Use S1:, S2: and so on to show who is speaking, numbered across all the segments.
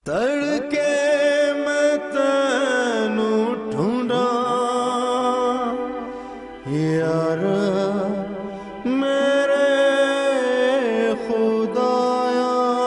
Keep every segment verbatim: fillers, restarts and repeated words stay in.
S1: तड़के मैं तैनू ढूंढा यार मेरे खुदाया।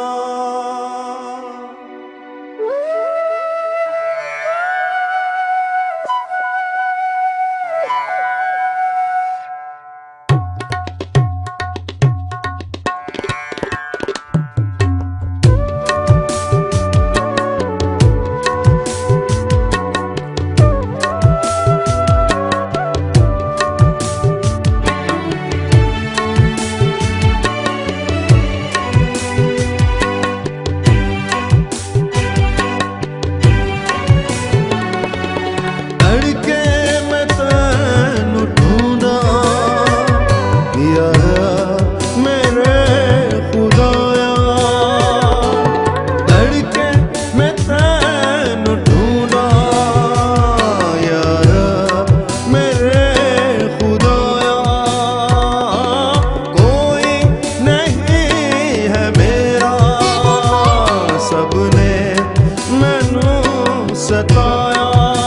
S1: सताया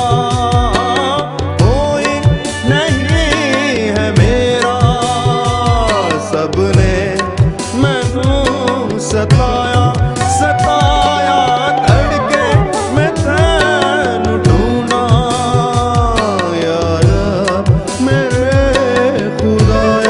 S1: कोई नहीं है मेरा, सबने मैनू सताया सताया। तड़के मैं तैनू ढूंढा यार मेरे खुदाया।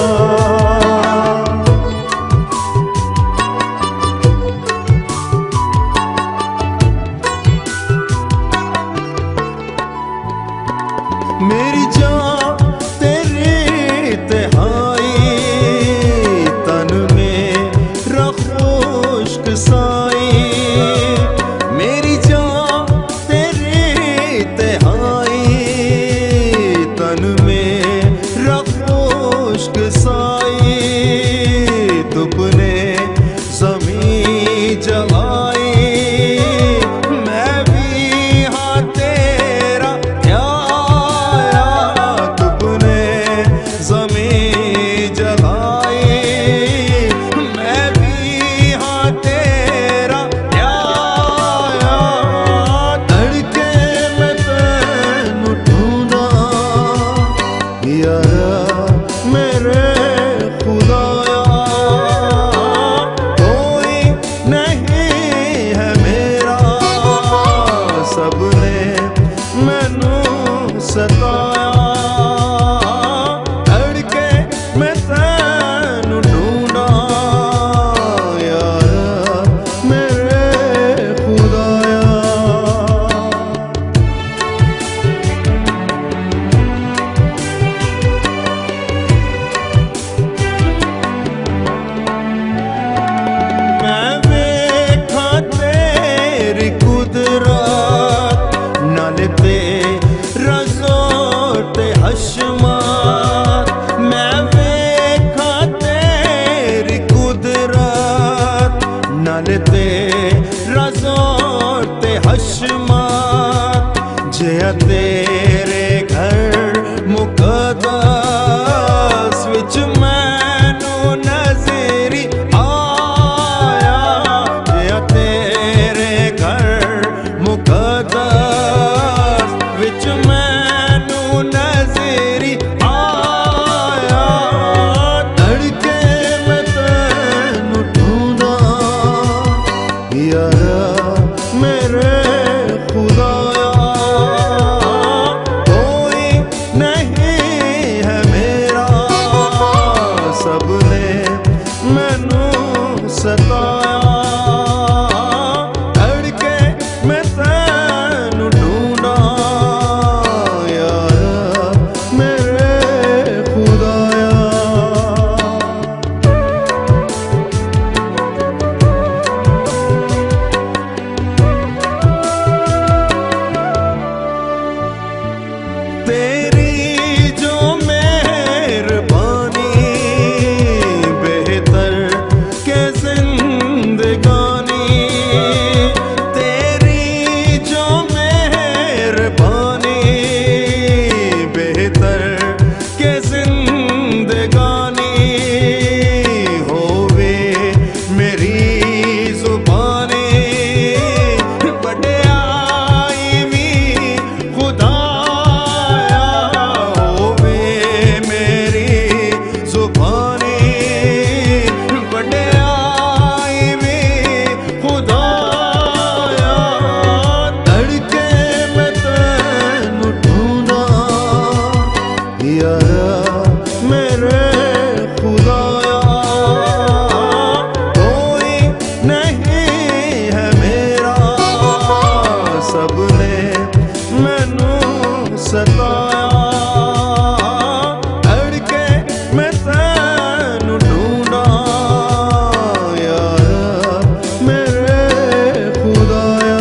S1: मेरी जान तेरी तिहाई तन में खुश्क साई, मेरी जान तेरी तिहाई तन में खुश्क साई। तुमने ज़मीं जलाई मैं भी हाँ तेरा मेरे खुदाया। कोई नहीं है मेरा, सबने मैनू सताया। तड़के मैं तैनू ढूंढा यार मेरे खुदाया। हशमात मैं वेखा तेरी कुदरत नाल तेरा ज़ोर ते हशमात। जिया तेरे घर मुकद्दस विच मैनू नज़री आया, जिया तेरे घर मुकद्दस विच मैनू नज़री आया। तड़के मैं तैनू ढूंढा यार मेरे खुदाया। कोई नहीं है मेरा, सबने मैनू सताया। तड़के मैं तैनू ढूंढा तेरी जो मेहरबानी बेहतर के जिंदगानी। तेरी जो मेहरबानी बेहतर के जिंदगानी। होवे मेरी जुबानी नहीं है मेरा, सबने मैनू सताया। अड़के मैं तैनू ढूंढा यार मेरे खुदाया।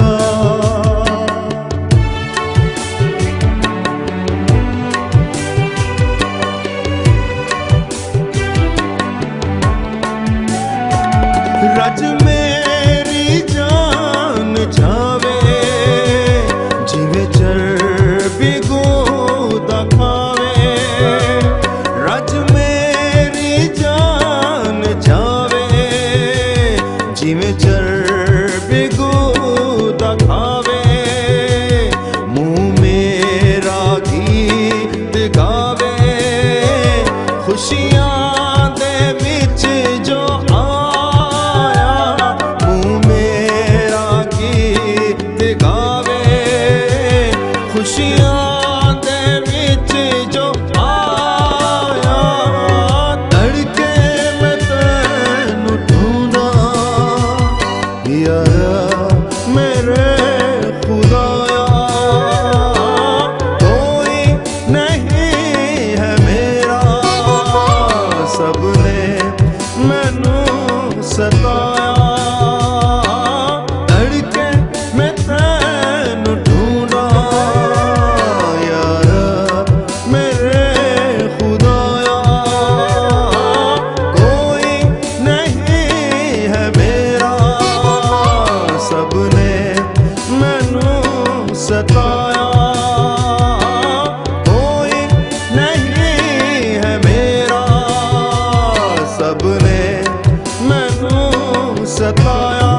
S1: रज मेरी जान जावे जीवे चर्बी गोदा खावे। रज मेरी जान जावे जीवे चर्बी गोदा खावे। मुँह मेरा गीत गावे खुशियां दे विच जो खुशियां दे विच जो आया। तड़के मैं तैनू ढूंढा यार मेरे खुदाया। कोई नहीं है मेरा, सबने मैनू सताया। तड़के मैं तैनू ढूंढा सताया। कोई नहीं है मेरा, सबने मैनू सताया।